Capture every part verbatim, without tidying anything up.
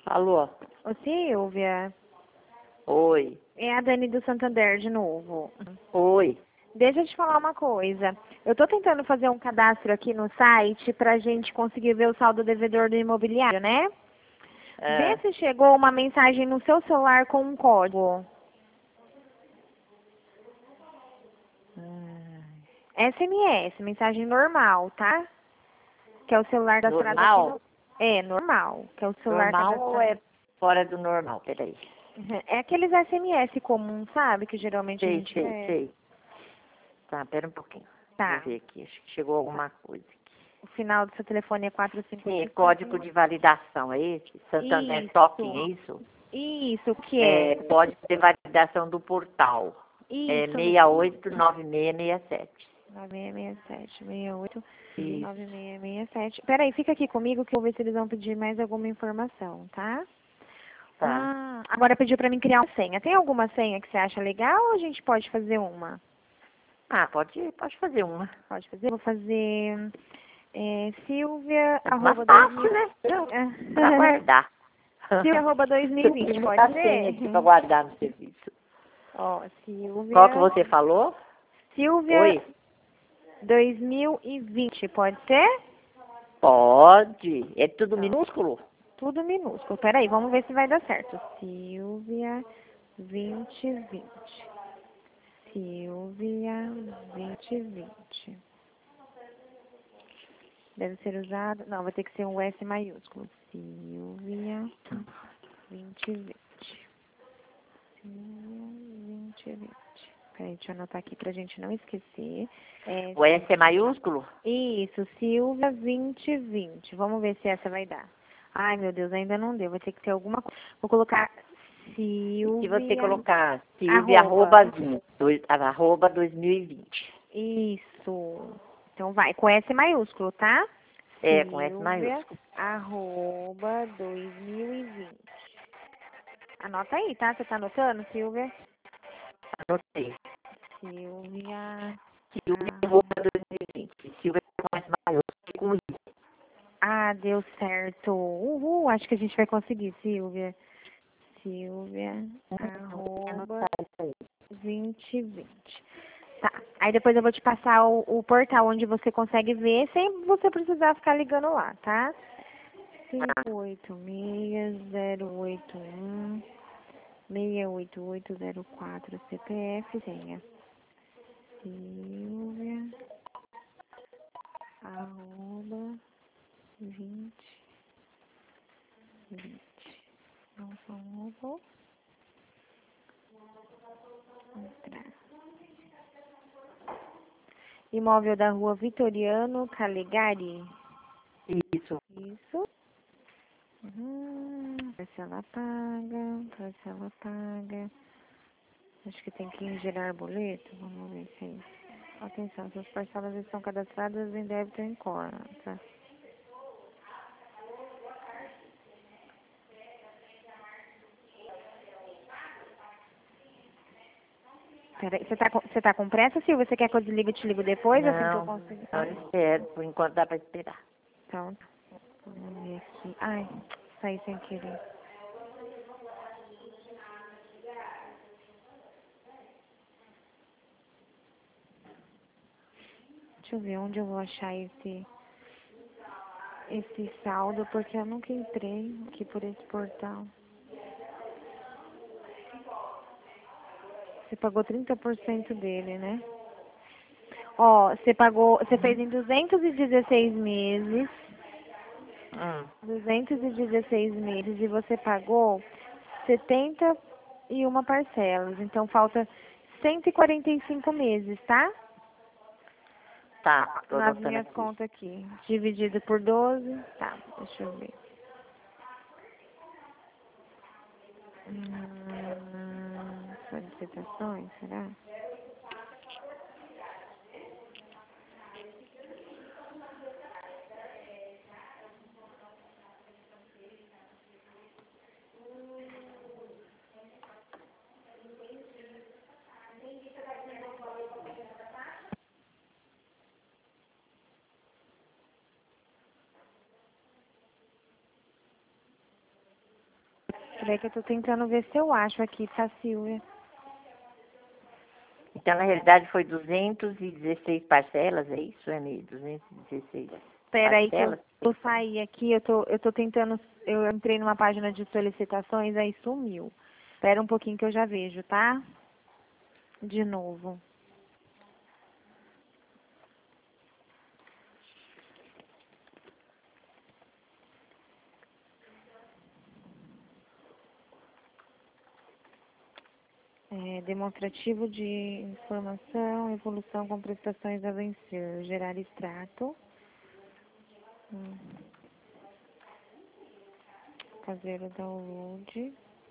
Alô? Ô Silvia, Oi. é a Dani do Santander de novo. Oi. Deixa eu te falar uma coisa. Eu tô tentando fazer um cadastro aqui no site pra gente conseguir ver o saldo devedor do imobiliário, né? Vê É, se chegou uma mensagem no seu celular com um código. S M S, mensagem normal, tá? Que é o celular cadastrado aqui normal? no... É, normal. Que é o celular Normal ou cadastrado. é fora do normal? Peraí. É aqueles S M S comuns, sabe? Que geralmente a Sei, gente sei, recebe. sei. Tá, pera um pouquinho. Vou Tá. ver aqui. Acho que chegou alguma coisa aqui. O final do seu telefone é quatro cinco Sim, é cinco. código de validação, é esse? Santander Token, é Isso. isso? Isso, o que é? É código de validação do portal. É Isso seis mesmo. oito nove seis seis sete. nove seis seis sete, seis oito Isso. nove seis seis sete. Peraí, fica aqui comigo que eu vou ver se eles vão pedir mais alguma informação, tá? Tá. Ah, agora pediu pra mim criar uma senha. Tem alguma senha que você acha legal ou a gente pode fazer uma? Ah, pode, pode fazer uma. Pode fazer? Vou fazer é, Silvia, É uma arroba dois fácil, mil... né? Pra guardar. Silvia, arroba dois mil e Eu tenho vinte, pode muita senha aqui pra ser? guardar no serviço. Ó, Qual que Silvia... você falou? Silvia Oi? dois mil e vinte, pode ser? Pode. É tudo Não, minúsculo? tudo minúsculo. Peraí, vamos ver se vai dar certo. Silvia vinte vinte. Silvia vinte vinte. Deve ser usado. Não, vai ter que ser um S maiúsculo. Silvia vinte vinte. Silvia vinte vinte. Peraí, deixa eu anotar aqui pra gente não esquecer. É, O S é maiúsculo? isso, Silvia vinte vinte. Vamos ver se essa vai dar. Ai, meu Deus, ainda não deu. Vai ter que ter alguma coisa. Vou colocar Se você Silvia, colocar Silvia arroba. arroba, vinte, dois- arroba dois mil e vinte. Isso. Então vai, com S maiúsculo, tá? É, com S Silvia, maiúsculo. arroba dois mil e vinte. Anota aí, tá? Você tá anotando, Silvia? Anotei. Silvia, Silvia arroba arroba. dois mil e vinte. Silvia com S maiúsculo e com I. Ah, deu certo. Uhul, acho que a gente vai conseguir, Silvia. Silvia, arroba Anotar isso aí. vinte vinte. Tá. Aí depois eu vou te passar o, o portal onde você consegue ver sem você precisar ficar ligando lá, tá? cinco oito seis zero oito um seis oito oito zero quatro C P F, senha. Silvia, arroba, vinte vinte. Não são vou entrar. Imóvel da rua Vitoriano Calegari. Isso. Isso. Uhum. Parcela paga, parcela paga. Acho que tem que gerar boleto. Vamos ver se é isso. Atenção, suas parcelas estão cadastradas em débito em conta. Peraí, você tá, com- você tá com pressa, Silvia? Você quer que eu desligue e te ligo depois, assim que eu Não, consigo? não espero. Por enquanto dá pra esperar. Então, vamos ver aqui. Ai, saí sem querer. Deixa eu ver onde eu vou achar esse, esse saldo, porque eu nunca entrei aqui por esse portal. Você pagou trinta por cento dele, né? Ó, você pagou, você fez em duzentos e dezesseis meses, Hum. duzentos e dezesseis meses e você pagou setenta e uma parcelas. Então falta cento e quarenta e cinco meses, tá? Tá, tô Nas anotando minhas aqui. contas aqui. Dividido por doze. Tá, deixa eu ver. Hum, solicitações, será? Peraí que eu tô tentando ver se eu acho aqui, tá, Silvia? Então, na realidade, foi duzentas e dezesseis parcelas, é isso, Anê? duzentas e dezesseis Peraí que eu, parcelas? eu saí aqui, eu tô, eu tô tentando, eu entrei numa página de solicitações, aí sumiu. Espera um pouquinho que eu já vejo, tá? De novo. É, demonstrativo de informação, evolução com prestações a vencer, gerar extrato. Hum. Fazer o download.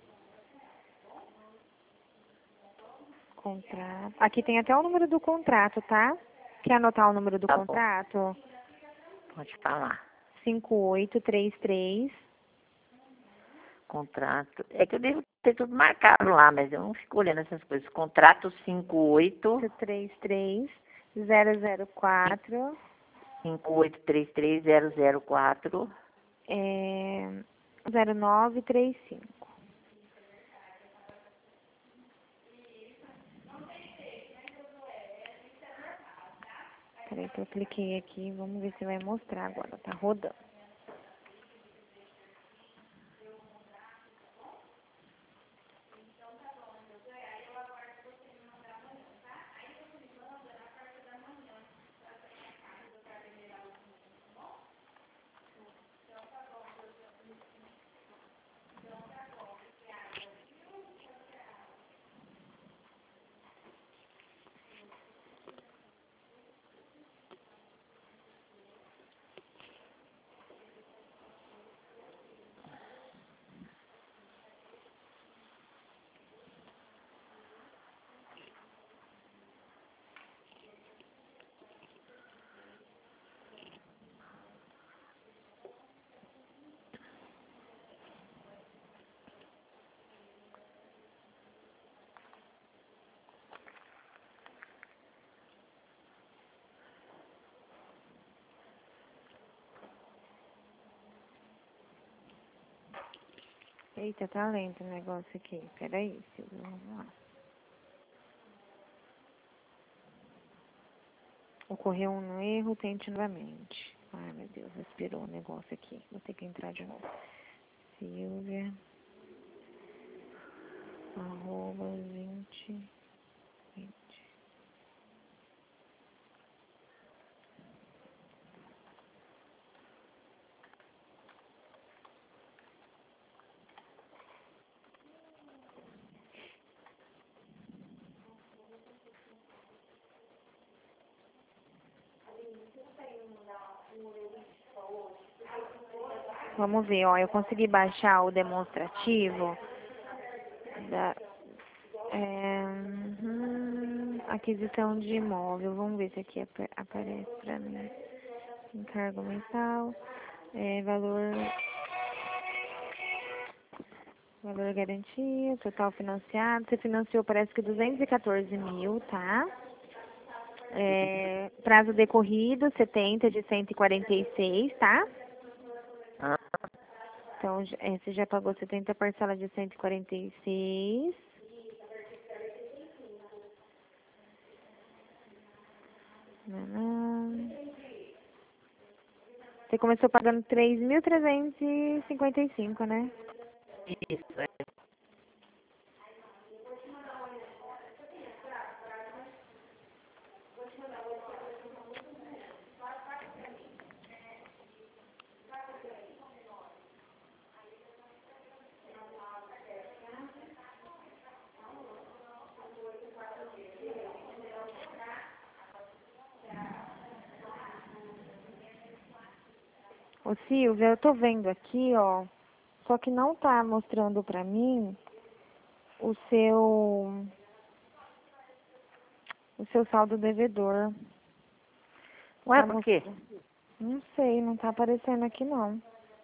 Contrato. Aqui tem até o número do contrato, tá? Quer anotar o número do Tá bom, contrato? pode falar. cinco oito três três. Contrato. É que eu devo ter tudo marcado lá, mas eu não fico olhando essas coisas. Contrato cinco oito três três zero zero quatro. cinco oito três três zero zero quatro. É, zero nove três cinco. Peraí que eu cliquei aqui, vamos ver se vai mostrar agora, tá rodando. Eita, tá lento o negócio aqui. Peraí, Silvia, vamos lá. Ocorreu um erro, tente novamente. Ai, meu Deus, expirou o negócio aqui. Vou ter que entrar de novo. Silvia, arroba vinte, vinte. Vamos ver, ó, eu consegui baixar o demonstrativo da é, uhum, aquisição de imóvel. Vamos ver se aqui ap aparece pra mim. Encargo mensal, é, valor, valor garantia, total financiado. Você financiou, parece que duzentos e quatorze mil, tá? É, prazo decorrido, setenta de cento e quarenta e seis, tá? Ah, Então, é, você já pagou setenta parcelas de cento e quarenta e seis. Nanã. Você começou pagando três mil trezentos e cinquenta e cinco, né? isso, é. Ô Silvia, eu tô vendo aqui, ó, só que não tá mostrando pra mim o seu, o seu saldo devedor. Ué, Tá por quê? mostrando? Não sei, não tá aparecendo aqui não.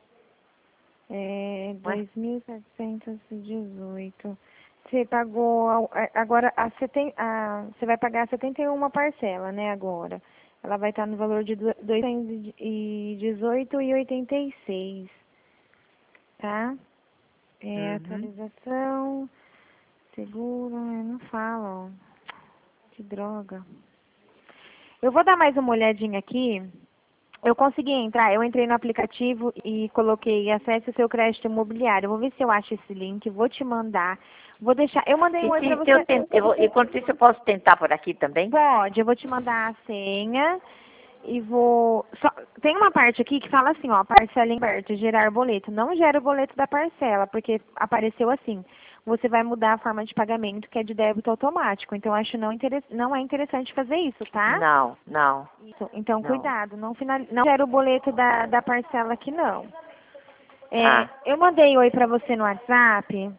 É Ué? dois mil setecentos e dezoito. Você pagou, a- a- agora, a seten, a, você vai pagar setenta e uma parcela, né, agora. Ela vai estar no valor de duzentos e dezoito e oitenta e seis, tá? É, Uhum. atualização, seguro, é, não fala, ó. Que droga. Eu vou dar mais uma olhadinha aqui. Eu consegui entrar, eu entrei no aplicativo e coloquei acesse o seu crédito imobiliário. Eu vou ver se eu acho esse link, vou te mandar. Vou deixar, eu mandei E um oi pra se, se eu você. tentar, eu vou, enquanto isso eu posso tentar por aqui também? Pode, eu vou te mandar a senha e vou... Só, tem uma parte aqui que fala assim, ó, parcela em aberto, gerar boleto. Não gera o boleto da parcela, porque apareceu assim. Você vai mudar a forma de pagamento, que é de débito automático. Então, acho não, interess, não é interessante fazer isso, tá? Não, não, Isso. Então, não. cuidado, não, final, não gera o boleto da, da parcela aqui, não. É, Tá. eu mandei oi pra você no WhatsApp.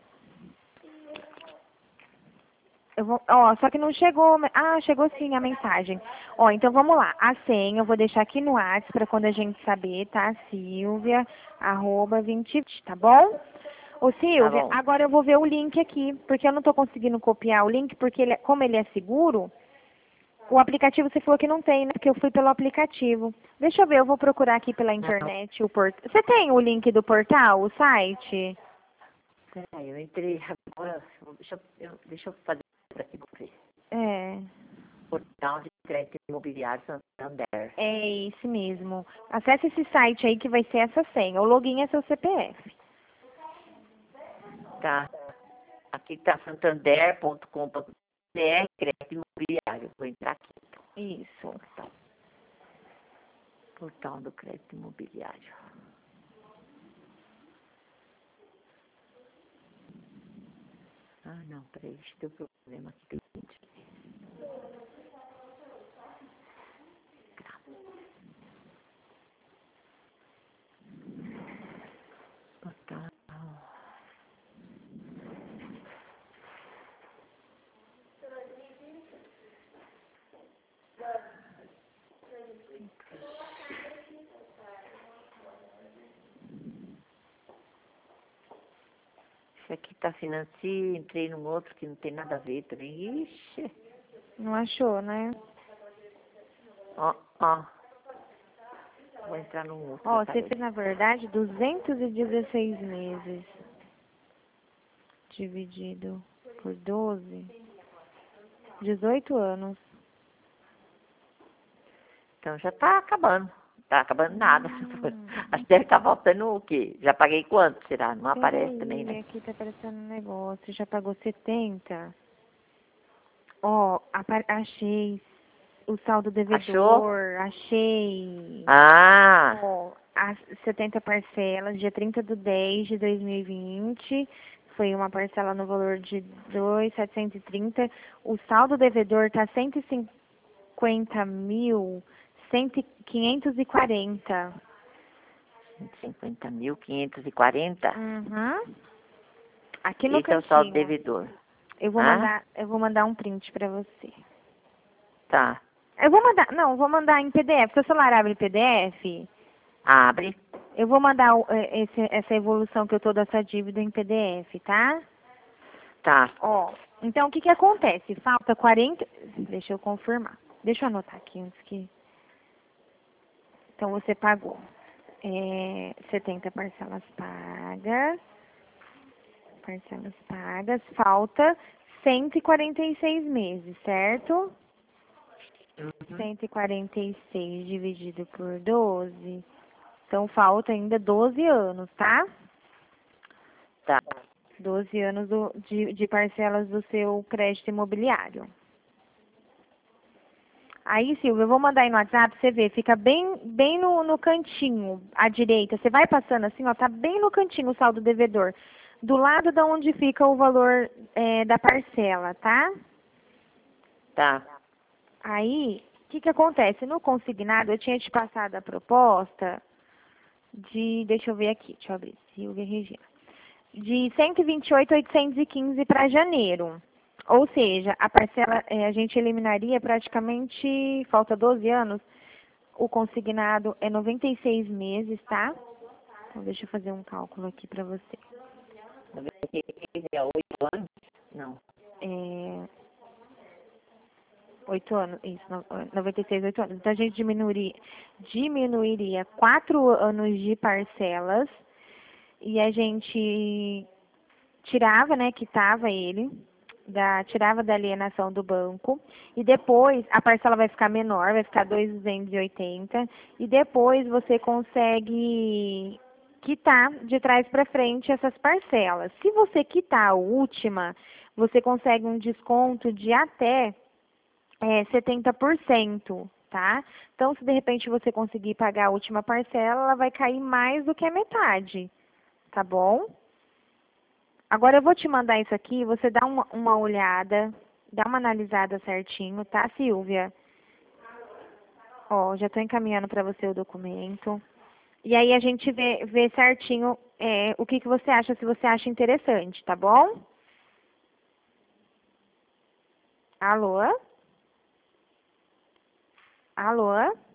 Eu vou, ó, só que não chegou. Ah, chegou sim a mensagem. Ó, então vamos lá. A senha eu vou deixar aqui no WhatsApp para quando a gente saber, tá? Silvia, arroba vinte, tá bom? Ô Tá Silvia, bom. agora eu vou ver o link aqui, porque eu não tô conseguindo copiar o link, porque ele, é- como ele é seguro, o aplicativo você falou que não tem, né? Porque eu fui pelo aplicativo. Deixa eu ver, eu vou procurar aqui pela internet o portal. Você tem o link do portal, o site? Peraí, eu entrei agora. Deixa, eu- eu- deixa eu fazer aqui pra você. É. Portal de crédito imobiliário Santander. É esse mesmo. Acesse esse site aí que vai ser essa senha. O login é seu C P F. Tá. Aqui tá santander ponto com ponto br, crédito imobiliário. Vou entrar aqui. Isso. Portal. Portal do crédito imobiliário. Ah, não, peraí, deixa eu ter um problema aqui. Portal. Esse aqui tá financia, entrei num outro que não tem nada a ver também. Ixi. Não achou, né? Ó, ó. Vou entrar num outro. Ó, você Aparece. fez, na verdade, duzentos e dezesseis meses. Dividido por doze. dezoito anos. Então já tá acabando. Tá acabando nada. Hum. Acho que deve estar faltando o quê? Já paguei quanto, será? Não aparece também, Peraí, né? aqui tá aparecendo um negócio. Já pagou setenta? Ó, apa- achei o saldo Achou? devedor. Achei. Ah, Ó, as setenta parcelas, dia trinta de dez de dois mil e vinte, foi uma parcela no valor de dois mil setecentos e trinta. O saldo devedor está cento e cinquenta mil, quinhentos e quarenta. cinquenta mil quinhentos e quarenta. Uhum. Aqui no Esse é o saldo cantinho. devedor. Eu vou Ah, mandar, eu vou mandar um print para você. tá. Eu vou mandar, não, eu vou mandar em P D F. Seu celular abre P D F? Abre. Eu vou mandar o- eh, esse- essa evolução que eu tô dessa dívida em P D F, tá? Tá. Ó, então o que que acontece? Falta quarenta... Deixa eu confirmar. Deixa eu anotar aqui antes que... Então você pagou é, setenta parcelas pagas. Parcelas pagas. Falta cento e quarenta e seis meses, certo? Uhum. cento e quarenta e seis dividido por doze. Então falta ainda doze anos, tá? Tá. doze anos do- de, de parcelas do seu crédito imobiliário. Aí, Silvia, eu vou mandar aí no WhatsApp pra você ver. Fica bem, bem no, no cantinho, à direita. Você vai passando assim, ó, tá bem no cantinho o saldo devedor. Do lado da onde fica o valor é, da parcela, tá? Tá. Aí, o que que acontece? No consignado, eu tinha te passado a proposta de, deixa eu ver aqui, deixa eu abrir, Silvia Regina, de cento e vinte e oito mil oitocentos e quinze para janeiro. Ou seja, a parcela, eh, a gente eliminaria praticamente, falta doze anos, o consignado é noventa e seis meses, tá? Então, deixa eu fazer um cálculo aqui para você. noventa e seis é oito anos? Não. É, oito anos, isso, no- noventa e seis, oito anos. Então, a gente diminuiria, diminuiria quatro anos de parcelas e a gente tirava, né, quitava ele, da, tirava da alienação do banco, e depois a parcela vai ficar menor, vai ficar dois mil duzentos e oitenta, e depois você consegue quitar de trás para frente essas parcelas. Se você quitar a última, você consegue um desconto de até é, setenta por cento, tá? Então, se de repente você conseguir pagar a última parcela, ela vai cair mais do que a metade, tá bom? Agora eu vou te mandar isso aqui, você dá uma, uma olhada, dá uma analisada certinho, tá, Silvia? Ó, já estou encaminhando para você o documento. E aí a gente vê, vê certinho é, o que, que você acha, se você acha interessante, tá bom? Alô? Alô?